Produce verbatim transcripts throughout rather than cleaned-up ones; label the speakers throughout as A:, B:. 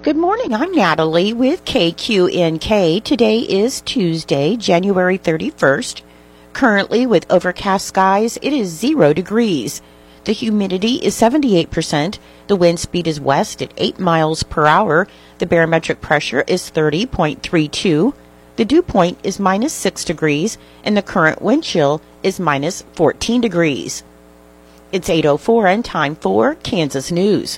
A: Good morning. I'm Natalie with K Q N K. Today is Tuesday, January thirty-first. Currently, with overcast skies, it is zero degrees. The humidity is seventy-eight percent. The wind speed is west at eight miles per hour. The barometric pressure is thirty point three two. The dew point is minus six degrees, and the current wind chill is minus fourteen degrees. It's eight oh four and time for Kansas News.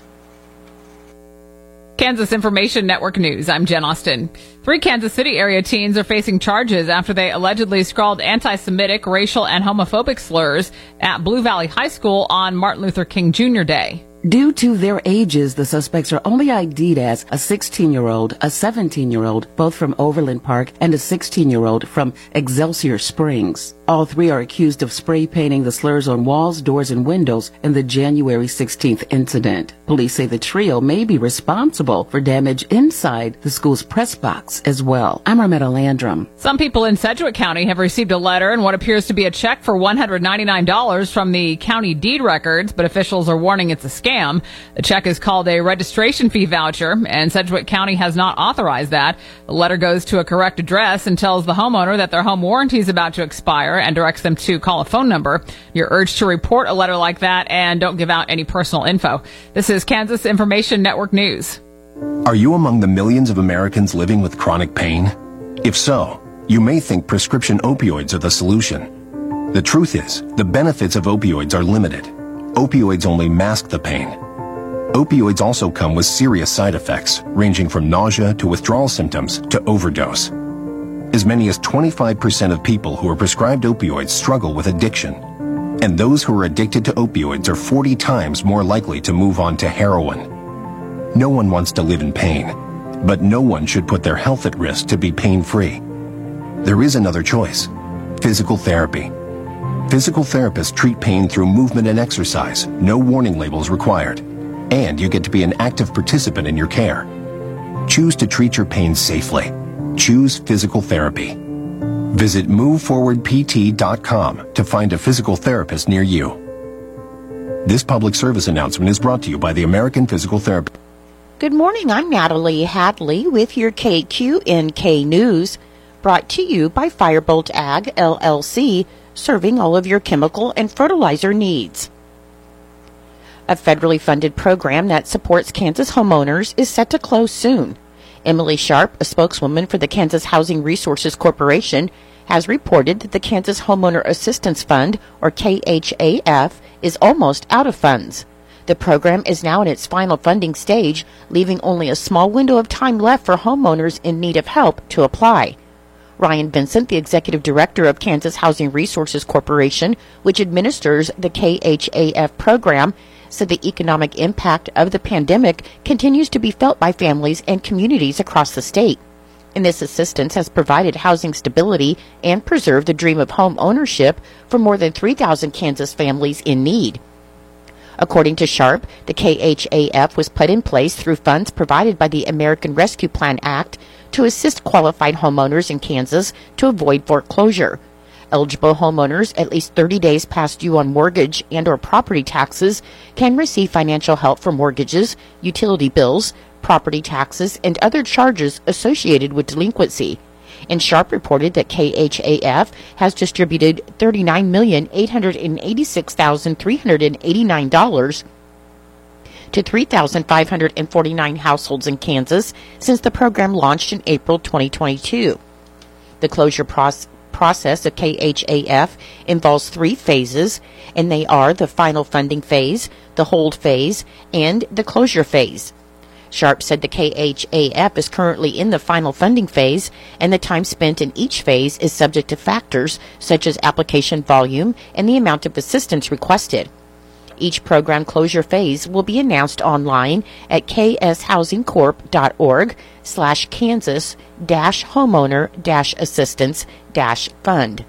B: Kansas Information Network News. I'm Jen Austin. Three Kansas City area teens are facing charges after they allegedly scrawled anti-Semitic, racial, and homophobic slurs at Blue Valley High School on Martin Luther King Junior Day.
C: Due to their ages, the suspects are only I D'd as a sixteen-year-old, a seventeen-year-old, both from Overland Park, and a sixteen-year-old from Excelsior Springs. All three are accused of spray painting the slurs on walls, doors, and windows in the January sixteenth incident. Police say the trio may be responsible for damage inside the school's press box as well. I'm Armetta Landrum.
B: Some people in Sedgwick County have received a letter and what appears to be a check for one hundred ninety-nine dollars from the county deed records, but officials are warning it's a scam. The check is called a registration fee voucher, and Sedgwick County has not authorized that. The letter goes to a correct address and tells the homeowner that their home warranty is about to expire and directs them to call a phone number. You're urged to report a letter like that and don't give out any personal info. This is Kansas Information Network News.
D: Are you among the millions of Americans living with chronic pain? If so, you may think prescription opioids are the solution. The truth is, the benefits of opioids are limited. Opioids only mask the pain. Opioids also come with serious side effects, ranging from nausea to withdrawal symptoms to overdose. As many as twenty-five percent of people who are prescribed opioids struggle with addiction. And those who are addicted to opioids are forty times more likely to move on to heroin. No one wants to live in pain, but no one should put their health at risk to be pain-free. There is another choice: physical therapy. Physical therapists treat pain through movement and exercise, no warning labels required. And you get to be an active participant in your care. Choose to treat your pain safely. Choose physical therapy. Visit move forward p t dot com to find a physical therapist near you. This public service announcement is brought to you by the American Physical Therapy.
A: Good morning. I'm Natalie Hadley with your K Q N K News, brought to you by Firebolt Ag, L L C, serving all of your chemical and fertilizer needs. A federally funded program that supports Kansas homeowners is set to close soon. Emily Sharp, a spokeswoman for the Kansas Housing Resources Corporation, has reported that the Kansas Homeowner Assistance Fund, or K H A F, is almost out of funds. The program is now in its final funding stage, leaving only a small window of time left for homeowners in need of help to apply. Ryan Vincent, the executive director of Kansas Housing Resources Corporation, which administers the K H A F program, said the economic impact of the pandemic continues to be felt by families and communities across the state. And this assistance has provided housing stability and preserved the dream of home ownership for more than three thousand Kansas families in need. According to Sharp, the K H A F was put in place through funds provided by the American Rescue Plan Act to assist qualified homeowners in Kansas to avoid foreclosure. Eligible homeowners at least thirty days past due on mortgage and or property taxes can receive financial help for mortgages, utility bills, property taxes, and other charges associated with delinquency. And Sharp reported that K H A F has distributed thirty-nine million eight hundred eighty-six thousand three hundred eighty-nine dollars to three thousand five hundred forty-nine households in Kansas since the program launched in April twenty twenty-two. The closure process process of K H A F involves three phases, and they are the final funding phase, the hold phase, and the closure phase. Sharp said the K H A F is currently in the final funding phase, and the time spent in each phase is subject to factors such as application volume and the amount of assistance requested. Each program closure phase will be announced online at kshousingcorp.org slash Kansas dash homeowner dash assistance dash fund.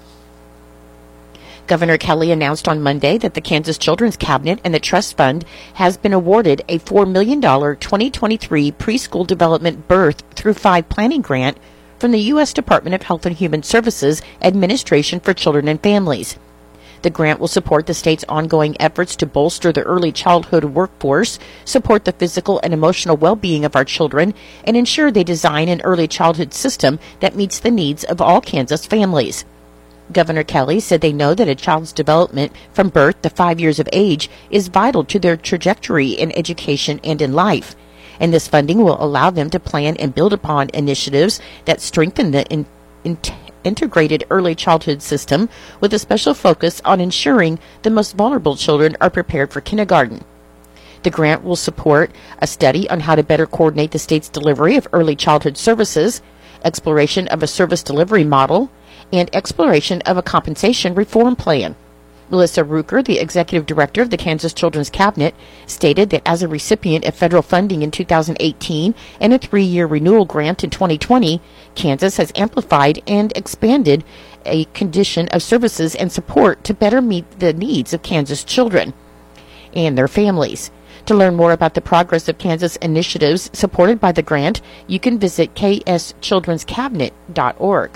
A: Governor Kelly announced on Monday that the Kansas Children's Cabinet and the Trust Fund has been awarded a four million dollars twenty twenty-three Preschool Development Birth Through Five Planning Grant from the U S Department of Health and Human Services Administration for Children and Families. The grant will support the state's ongoing efforts to bolster the early childhood workforce, support the physical and emotional well-being of our children, and ensure they design an early childhood system that meets the needs of all Kansas families. Governor Kelly said they know that a child's development from birth to five years of age is vital to their trajectory in education and in life, and this funding will allow them to plan and build upon initiatives that strengthen the in, in, integrated early childhood system with a special focus on ensuring the most vulnerable children are prepared for kindergarten. The grant will support a study on how to better coordinate the state's delivery of early childhood services, exploration of a service delivery model, and exploration of a compensation reform plan. Melissa Ruker, the executive director of the Kansas Children's Cabinet, stated that as a recipient of federal funding in two thousand eighteen and a three-year renewal grant in twenty twenty, Kansas has amplified and expanded a condition of services and support to better meet the needs of Kansas children and their families. To learn more about the progress of Kansas initiatives supported by the grant, you can visit k s children's cabinet dot org.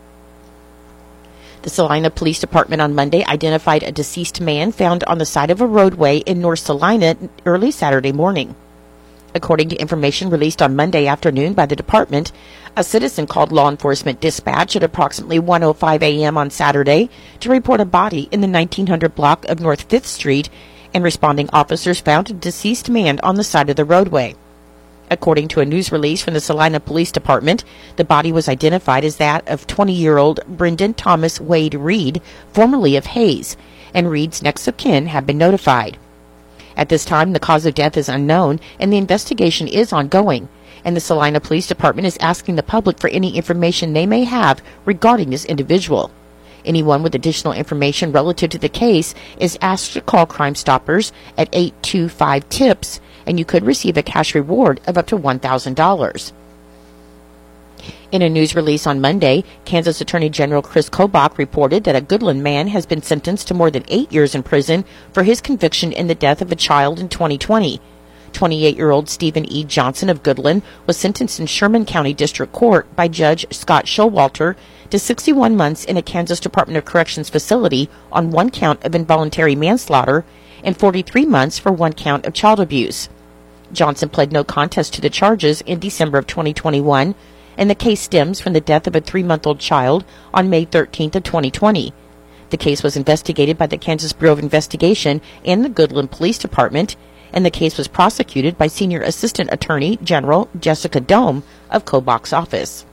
A: The Salina Police Department on Monday identified a deceased man found on the side of a roadway in North Salina early Saturday morning. According to information released on Monday afternoon by the department, a citizen called law enforcement dispatch at approximately one oh five a.m. on Saturday to report a body in the nineteen hundred block of North fifth Street, and responding officers found a deceased man on the side of the roadway. According to a news release from the Salina Police Department, the body was identified as that of twenty-year-old Brendan Thomas Wade Reed, formerly of Hayes, and Reed's next of kin have been notified. At this time, the cause of death is unknown, and the investigation is ongoing, and the Salina Police Department is asking the public for any information they may have regarding this individual. Anyone with additional information relative to the case is asked to call Crime Stoppers at eight two five TIPS, and you could receive a cash reward of up to one thousand dollars. In a news release on Monday, Kansas Attorney General Chris Kobach reported that a Goodland man has been sentenced to more than eight years in prison for his conviction in the death of a child in twenty twenty. twenty-eight-year-old Stephen E. Johnson of Goodland was sentenced in Sherman County District Court by Judge Scott Showalter to sixty-one months in a Kansas Department of Corrections facility on one count of involuntary manslaughter and forty-three months for one count of child abuse. Johnson pled no contest to the charges in December of twenty twenty-one, and the case stems from the death of a three-month-old child on May thirteenth of twenty twenty. The case was investigated by the Kansas Bureau of Investigation and the Goodland Police Department, and the case was prosecuted by Senior Assistant Attorney General Jessica Dome of Kobach's office.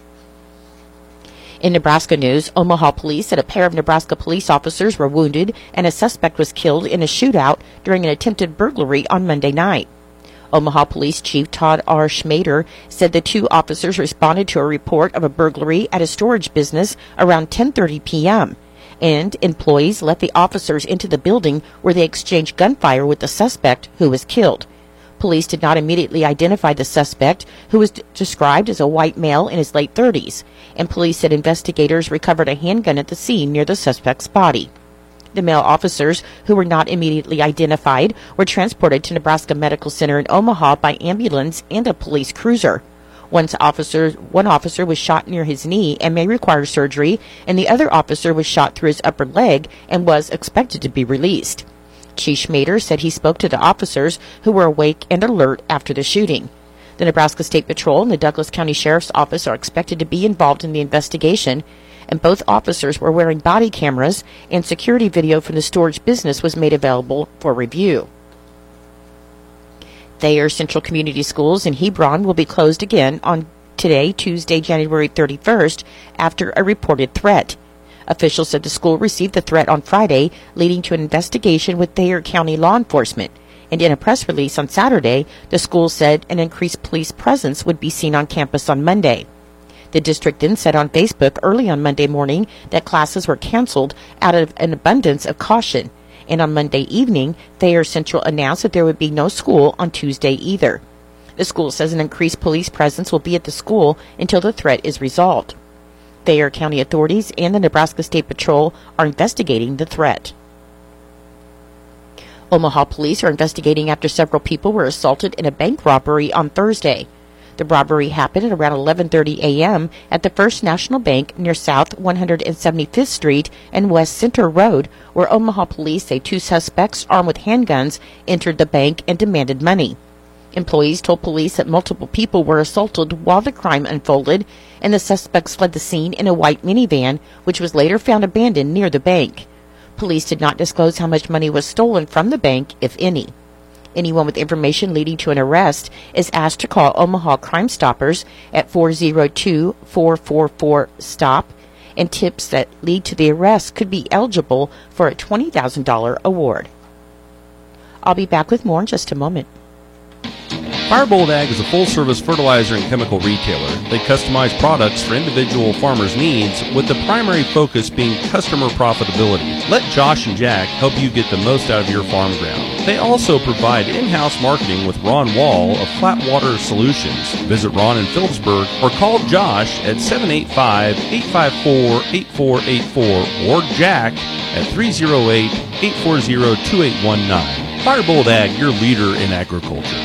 A: In Nebraska news, Omaha police said a pair of Nebraska police officers were wounded and a suspect was killed in a shootout during an attempted burglary on Monday night. Omaha Police Chief Todd R. Schmader said the two officers responded to a report of a burglary at a storage business around ten thirty p.m., and employees let the officers into the building where they exchanged gunfire with the suspect, who was killed. Police did not immediately identify the suspect, who was d- described as a white male in his late thirties, and police said investigators recovered a handgun at the scene near the suspect's body. The male officers, who were not immediately identified, were transported to Nebraska Medical Center in Omaha by ambulance and a police cruiser. One officer, one officer was shot near his knee and may require surgery, and the other officer was shot through his upper leg and was expected to be released. Chief Schmader said he spoke to the officers, who were awake and alert after the shooting. The Nebraska State Patrol and the Douglas County Sheriff's Office are expected to be involved in the investigation, and both officers were wearing body cameras, and security video from the storage business was made available for review. Thayer Central Community Schools in Hebron will be closed again on today, Tuesday, January thirty-first, after a reported threat. Officials said the school received the threat on Friday, leading to an investigation with Thayer County law enforcement. And in a press release on Saturday, the school said an increased police presence would be seen on campus on Monday. The district then said on Facebook early on Monday morning that classes were canceled out of an abundance of caution. And on Monday evening, Thayer Central announced that there would be no school on Tuesday either. The school says an increased police presence will be at the school until the threat is resolved. Thayer County authorities and the Nebraska State Patrol are investigating the threat. Omaha police are investigating after several people were assaulted in a bank robbery on Thursday. The robbery happened at around eleven thirty a.m. at the First National Bank near South one hundred seventy-fifth Street and West Center Road, where Omaha police say two suspects armed with handguns entered the bank and demanded money. Employees told police that multiple people were assaulted while the crime unfolded, and the suspects fled the scene in a white minivan, which was later found abandoned near the bank. Police did not disclose how much money was stolen from the bank, if any. Anyone with information leading to an arrest is asked to call Omaha Crime Stoppers at four oh two, four four four, STOP, and tips that lead to the arrest could be eligible for a twenty thousand dollars award. I'll be back with more in just a moment.
E: Firebolt Ag is a full-service fertilizer and chemical retailer. They customize products for individual farmers' needs, with the primary focus being customer profitability. Let Josh and Jack help you get the most out of your farm ground. They also provide in-house marketing with Ron Wall of Flatwater Solutions. Visit Ron in Phillipsburg or call Josh at seven eight five, eight five four, eight four eight four or Jack at three oh eight, eight four oh, two eight one nine. Firebolt Ag, your leader in agriculture.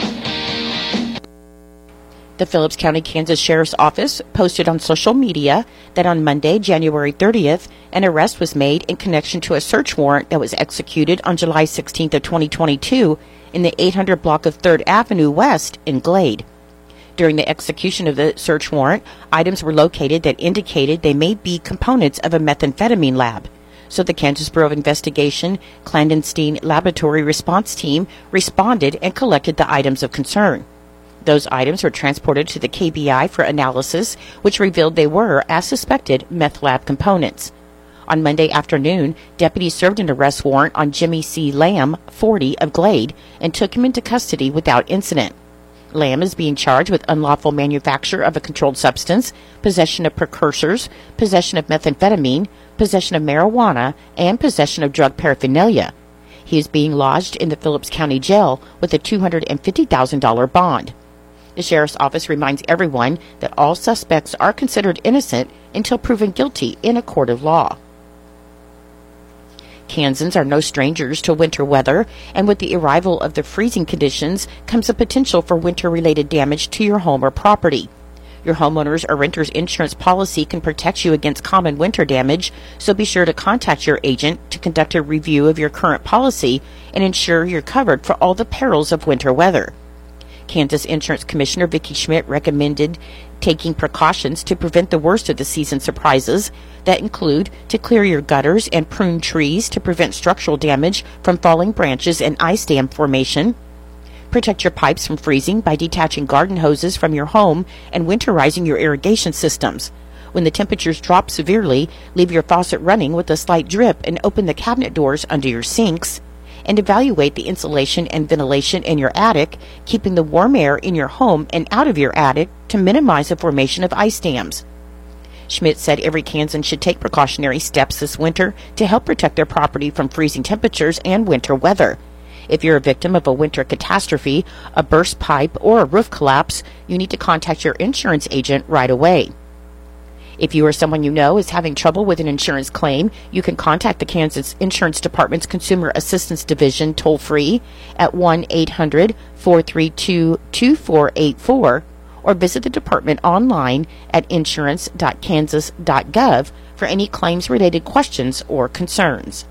A: The Phillips County, Kansas Sheriff's Office posted on social media that on Monday, January thirtieth, an arrest was made in connection to a search warrant that was executed on July sixteenth of twenty twenty-two in the eight hundred block of third Avenue West in Glade. During the execution of the search warrant, items were located that indicated they may be components of a methamphetamine lab. So the Kansas Bureau of Investigation Clandestine Laboratory Response Team responded and collected the items of concern. Those items were transported to the K B I for analysis, which revealed they were, as suspected, meth lab components. On Monday afternoon, deputies served an arrest warrant on Jimmy C. Lamb, forty, of Glade, and took him into custody without incident. Lamb is being charged with unlawful manufacture of a controlled substance, possession of precursors, possession of methamphetamine, possession of marijuana, and possession of drug paraphernalia. He is being lodged in the Phillips County Jail with a two hundred fifty thousand dollars bond. The Sheriff's Office reminds everyone that all suspects are considered innocent until proven guilty in a court of law. Kansans are no strangers to winter weather, and with the arrival of the freezing conditions comes a potential for winter-related damage to your home or property. Your homeowner's or renter's insurance policy can protect you against common winter damage, so be sure to contact your agent to conduct a review of your current policy and ensure you're covered for all the perils of winter weather. Kansas Insurance Commissioner Vicki Schmidt recommended taking precautions to prevent the worst of the season surprises that include to clear your gutters and prune trees to prevent structural damage from falling branches and ice dam formation. Protect your pipes from freezing by detaching garden hoses from your home and winterizing your irrigation systems. When the temperatures drop severely, leave your faucet running with a slight drip and open the cabinet doors under your sinks. And evaluate the insulation and ventilation in your attic, keeping the warm air in your home and out of your attic to minimize the formation of ice dams. Schmidt said every Kansan should take precautionary steps this winter to help protect their property from freezing temperatures and winter weather. If you're a victim of a winter catastrophe, a burst pipe, or a roof collapse, you need to contact your insurance agent right away. If you or someone you know is having trouble with an insurance claim, you can contact the Kansas Insurance Department's Consumer Assistance Division toll-free at one eight hundred, four three two, two four eight four or visit the department online at insurance dot kansas dot gov for any claims-related questions or concerns.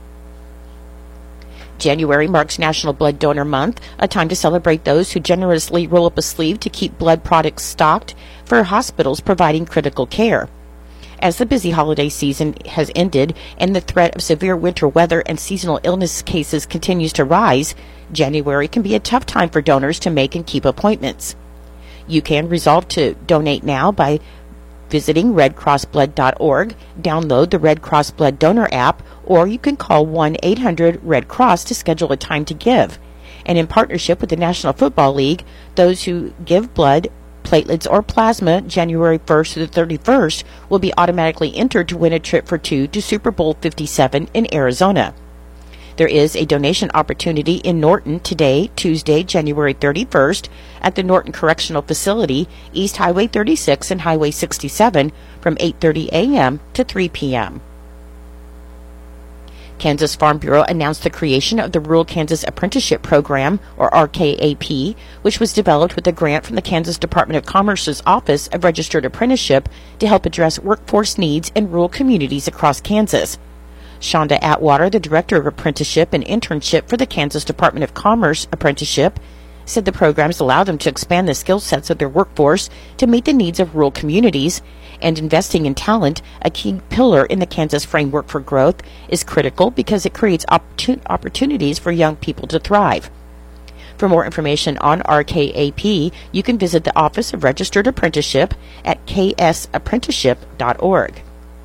A: January marks National Blood Donor Month, a time to celebrate those who generously roll up a sleeve to keep blood products stocked for hospitals providing critical care. As the busy holiday season has ended and the threat of severe winter weather and seasonal illness cases continues to rise, January can be a tough time for donors to make and keep appointments. You can resolve to donate now by visiting red cross blood dot org, download the Red Cross Blood Donor app, or you can call one eight hundred red cross to schedule a time to give. And in partnership with the National Football League, those who give blood, platelets, or plasma January first to the thirty-first will be automatically entered to win a trip for two to Super Bowl fifty-seven in Arizona. There is a donation opportunity in Norton today, Tuesday, January thirty-first, at the Norton Correctional Facility, East Highway thirty-six and Highway sixty-seven from eight thirty a.m. to three p.m. Kansas Farm Bureau announced the creation of the Rural Kansas Apprenticeship Program, or R K A P, which was developed with a grant from the Kansas Department of Commerce's Office of Registered Apprenticeship to help address workforce needs in rural communities across Kansas. Shonda Atwater, the Director of Apprenticeship and Internship for the Kansas Department of Commerce Apprenticeship, said the programs allow them to expand the skill sets of their workforce to meet the needs of rural communities, and investing in talent, a key pillar in the Kansas Framework for Growth, is critical because it creates opportun- opportunities for young people to thrive. For more information on R K A P, you can visit the Office of Registered Apprenticeship at k s apprenticeship dot org.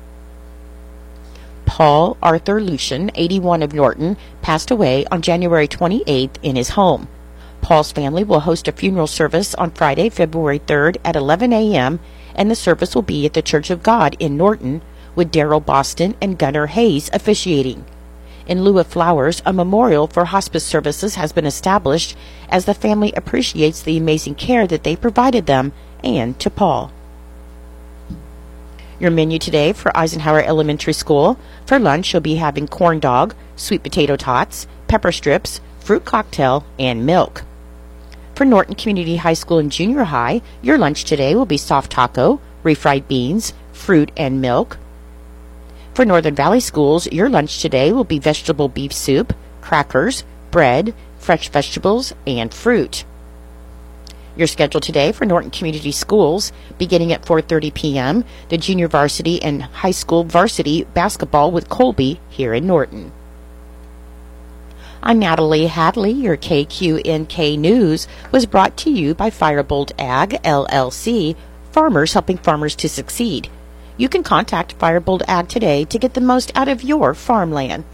A: Paul Arthur Lucian, eighty-one, of Norton, passed away on January twenty-eighth in his home. Paul's family will host a funeral service on Friday, February third at eleven a.m., and the service will be at the Church of God in Norton, with Daryl Boston and Gunnar Hayes officiating. In lieu of flowers, a memorial for hospice services has been established as the family appreciates the amazing care that they provided them and to Paul. Your menu today for Eisenhower Elementary School: for lunch, you'll be having corn dog, sweet potato tots, pepper strips, fruit cocktail, and milk. For Norton Community High School and Junior High, your lunch today will be soft taco, refried beans, fruit, and milk. For Northern Valley Schools, your lunch today will be vegetable beef soup, crackers, bread, fresh vegetables, and fruit. Your schedule today for Norton Community Schools: beginning at four thirty p.m., the junior varsity and high school varsity basketball with Colby here in Norton. I'm Natalie Hadley. Your K Q N K News was brought to you by Firebolt Ag, L L C, farmers helping farmers to succeed. You can contact Firebolt Ag today to get the most out of your farmland.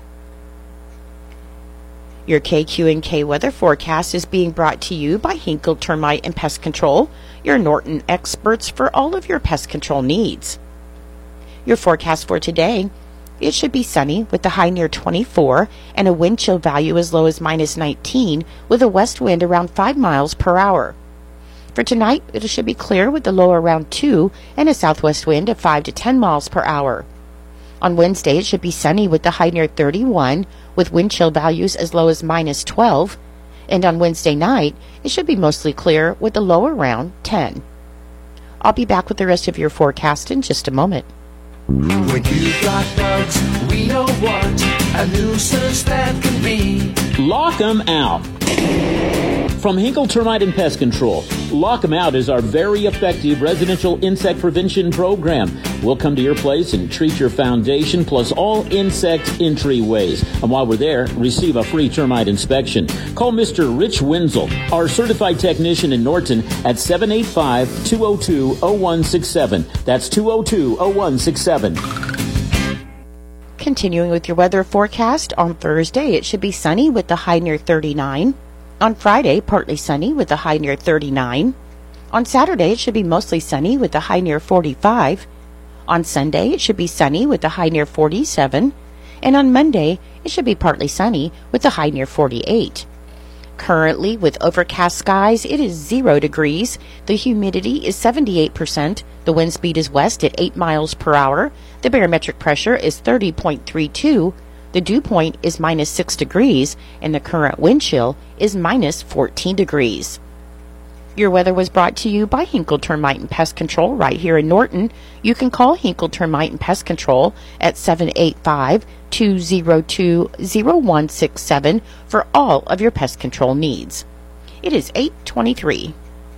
A: Your K Q N K weather forecast is being brought to you by Hinkle Termite and Pest Control, your Norton experts for all of your pest control needs. Your forecast for today: it should be sunny with a high near twenty-four and a wind chill value as low as minus nineteen, with a west wind around five miles per hour. For tonight, it should be clear with a low around two and a southwest wind of five to ten miles per hour. On Wednesday, it should be sunny with a high near thirty-one, with wind chill values as low as minus twelve. And on Wednesday night, it should be mostly clear with a low around ten. I'll be back with the rest of your forecast in just a moment.
F: When you've got bugs, we don't want a nuisance that can be.
G: Lock 'em out. From Hinkle Termite and Pest Control, Lock 'em Out is our very effective residential insect prevention program. We'll come to your place and treat your foundation plus all insect entryways. And while we're there, receive a free termite inspection. Call Mister Rich Wenzel, our certified technician in Norton, at seven eight five, two oh two, oh one six seven. That's two oh two, oh one six seven.
A: Continuing with your weather forecast, on Thursday it should be sunny with a high near thirty-nine. On Friday, partly sunny with a high near thirty-nine. On Saturday, it should be mostly sunny with a high near forty-five. On Sunday, it should be sunny with a high near forty-seven. And on Monday, it should be partly sunny with a high near forty-eight. Currently, with overcast skies, it is zero degrees. The humidity is seventy-eight percent. The wind speed is west at eight miles per hour. The barometric pressure is thirty point three two. The dew point is minus six degrees, and the current wind chill is minus fourteen degrees. Your weather was brought to you by Hinkle Termite and Pest Control right here in Norton. You can call Hinkle Termite and Pest Control at seven eight five, two oh two, oh one six seven for all of your pest control needs. It is eight twenty-three.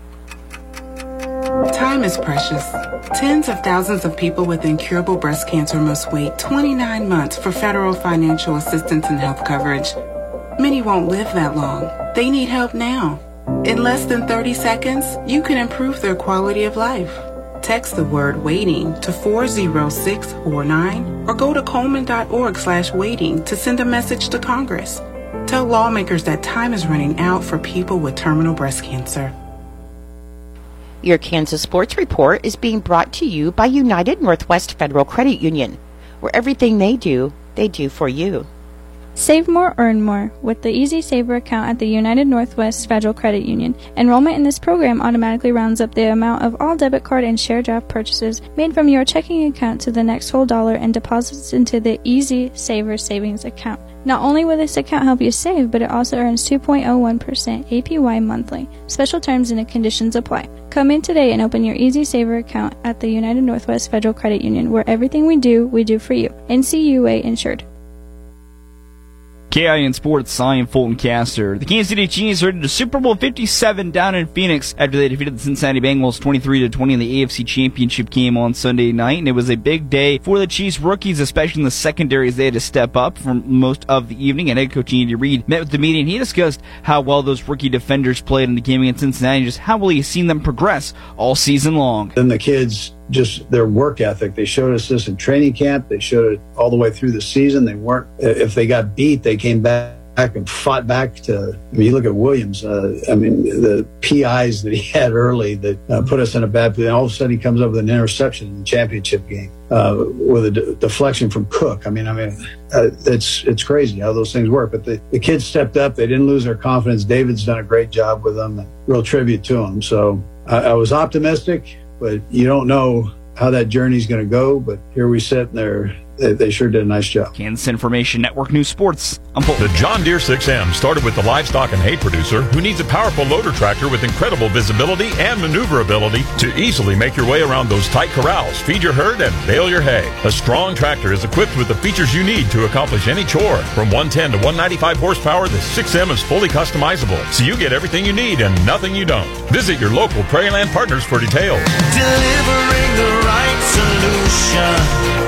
H: Time is precious. Tens of thousands of people with incurable breast cancer must wait twenty-nine months for federal financial assistance and health coverage. Many won't live that long. They need help now. In less than thirty seconds, you can improve their quality of life. Text the word WAITING to four oh six four nine or go to Coleman.org slash waiting to send a message to Congress. Tell lawmakers that time is running out for people with terminal breast cancer.
A: Your Kansas Sports Report is being brought to you by United Northwest Federal Credit Union, where everything they do, they do for you.
I: Save more, earn more with the Easy Saver account at the United Northwest Federal Credit Union. Enrollment in this program automatically rounds up the amount of all debit card and share draft purchases made from your checking account to the next whole dollar and deposits into the Easy Saver savings account. Not only will this account help you save, but it also earns two point oh one percent A P Y monthly. Special terms and conditions apply. Come in today and open your Easy Saver account at the United Northwest Federal Credit Union, where everything we do, we do for you. N C U A insured.
J: K I N Sports, I am Fulton Caster. The Kansas City Chiefs headed to Super Bowl fifty-seven down in Phoenix after they defeated the Cincinnati Bengals twenty-three to twenty in the A F C Championship game on Sunday night. And it was a big day for the Chiefs rookies, especially in the secondaries. They had to step up for most of the evening. And head coach Andy Reid met with the media, and he discussed how well those rookie defenders played in the game against Cincinnati and just how well he's seen them progress all season long.
K: And the kids, just their work ethic. They showed us this in training camp. They showed it all the way through the season. They weren't, if they got beat, they came back and fought back to, I mean, you look at Williams, uh, I mean, the P Is that he had early that uh, put us in a bad position. All of a sudden he comes up with an interception in the championship game uh, with a de- deflection from Cook. I mean, I mean, uh, it's it's crazy how those things work. But the, the kids stepped up. They didn't lose their confidence. David's done a great job with them. Real tribute to him. So I, I was optimistic. But you don't know how that journey's going to go. But here we sit, and they're, they, they sure did a nice job.
J: Kansas Information Network News Sports. I'm Paul.
L: The John Deere six M started with the livestock and hay producer who needs a powerful loader tractor with incredible visibility and maneuverability to easily make your way around those tight corrals, feed your herd, and bale your hay. A strong tractor is equipped with the features you need to accomplish any chore. From one ten to one ninety-five horsepower, the six M is fully customizable, so you get everything you need and nothing you don't. Visit your local Prairieland partners for details.
F: Delivering the right solution.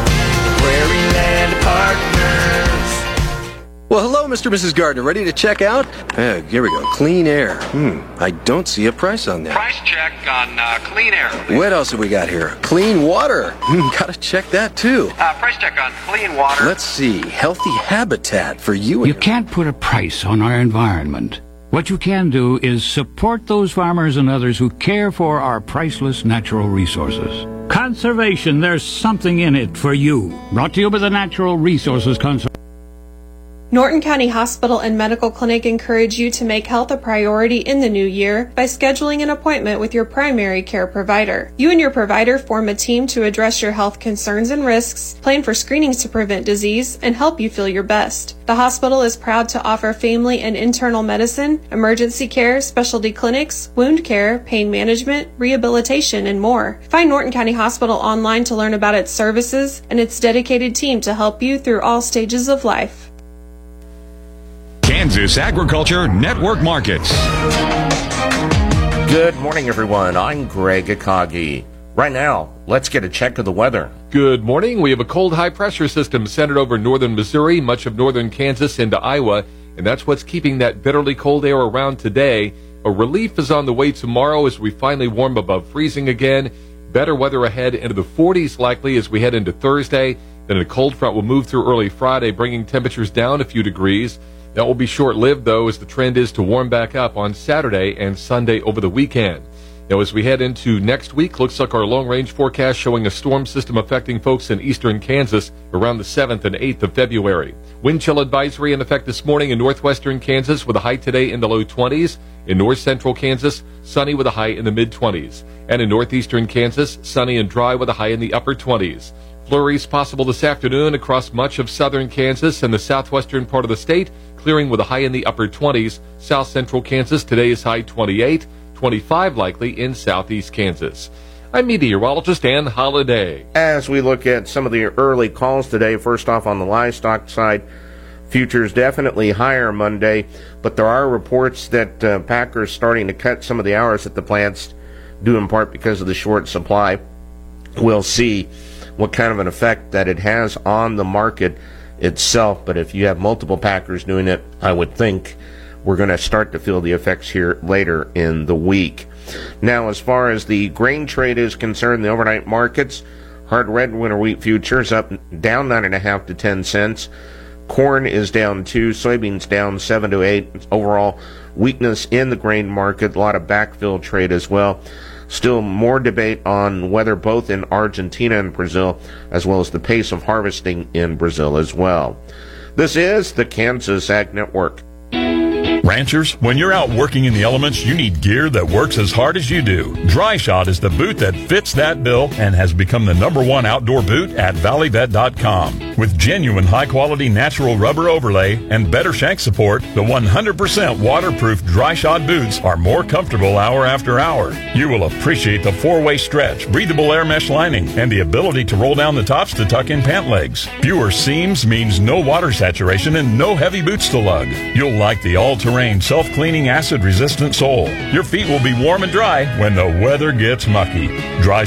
F: Prairieland Partners.
M: Well, hello, Mister and Missus Gardner. Ready to check out? Uh, here we go. Clean air. Hmm. I don't see a price on there.
N: Price check on uh, clean air. Please.
M: What else have we got here? Clean water. Hmm. Gotta check that, too.
N: Uh, price check on clean water.
M: Let's see. Healthy habitat for you.
O: You can't put a price on our environment. What you can do is support those farmers and others who care for our priceless natural resources. Conservation, there's something in it for you. Brought to you by the Natural Resources Conservation.
P: Norton County Hospital and Medical Clinic encourage you to make health a priority in the new year by scheduling an appointment with your primary care provider. You and your provider form a team to address your health concerns and risks, plan for screenings to prevent disease, and help you feel your best. The hospital is proud to offer family and internal medicine, emergency care, specialty clinics, wound care, pain management, rehabilitation, and more. Find Norton County Hospital online to learn about its services and its dedicated team to help you through all stages of life.
L: Kansas Agriculture Network Markets.
Q: Good morning, everyone. I'm Greg Akagi. Right now, let's get a check of the weather.
E: Good morning. We have a cold high-pressure system centered over northern Missouri, much of northern Kansas into Iowa, and that's what's keeping that bitterly cold air around today. A relief is on the way tomorrow as we finally warm above freezing again. Better weather ahead into the forties likely as we head into Thursday. Then a cold front will move through early Friday, bringing temperatures down a few degrees. That will be short-lived, though, as the trend is to warm back up on Saturday and Sunday over the weekend. Now, as we head into next week, looks like our long-range forecast showing a storm system affecting folks in eastern Kansas around the seventh and eighth of February. Wind chill advisory in effect this morning in northwestern Kansas with a high today in the low twenties. In north-central Kansas, sunny with a high in the mid-twenties. And in northeastern Kansas, sunny and dry with a high in the upper twenties. Flurries possible this afternoon across much of southern Kansas and the southwestern part of the state, clearing with a high in the upper twenties. South central Kansas, today's high twenty-eight, twenty-five likely in southeast Kansas. I'm meteorologist Ann Holiday.
Q: As we look at some of the early calls today, first off on the livestock side, futures definitely higher Monday, but there are reports that uh, packers starting to cut some of the hours at the plants, due in part because of the short supply. We'll see what kind of an effect that it has on the market itself, but if you have multiple packers doing it, I would think we're going to start to feel the effects here later in the week. Now, as far as the grain trade is concerned, the overnight markets, hard red winter wheat futures up down nine and a half to ten cents. Corn is down two, soybeans down seven to eight. Overall weakness in the grain market, a lot of backfill trade as well. Still more debate on weather both in Argentina and Brazil, as well as the pace of harvesting in Brazil as well.
L: This is the Kansas Ag Network. Ranchers, when you're out working in the elements, you need gear that works as hard as you do. Dry Shot is the boot that fits that bill and has become the number one outdoor boot at valley vet dot com. With genuine high-quality natural rubber overlay and better shank support, the one hundred percent waterproof Dry Shot boots are more comfortable hour after hour. You will appreciate the four-way stretch, breathable air mesh lining, and the ability to roll down the tops to tuck in pant legs. Fewer seams means no water saturation and no heavy boots to lug. You'll like the all-terrain self-cleaning acid-resistant sole. Your feet will be warm and dry when the weather gets mucky. Dry